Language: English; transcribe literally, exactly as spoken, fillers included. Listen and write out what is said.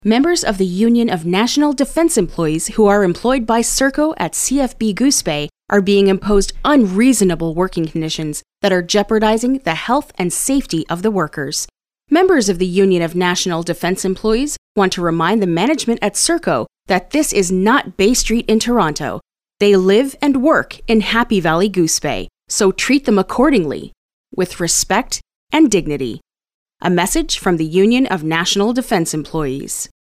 Members of the Union of National Defense Employees who are employed by Serco at C F B Goose Bay are being imposed unreasonable working conditions that are jeopardizing the health and safety of the workers. Members of the Union of National Defense Employees want to remind the management at Serco that this is not Bay Street in Toronto. They live and work in Happy Valley Goose Bay, so treat them accordingly, with respect and dignity. A message from the Union of National Defense Employees.